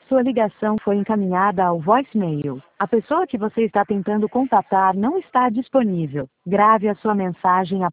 Sua ligação foi encaminhada ao voicemail. A pessoa que você está tentando contatar não está disponível. Grave a sua mensagem após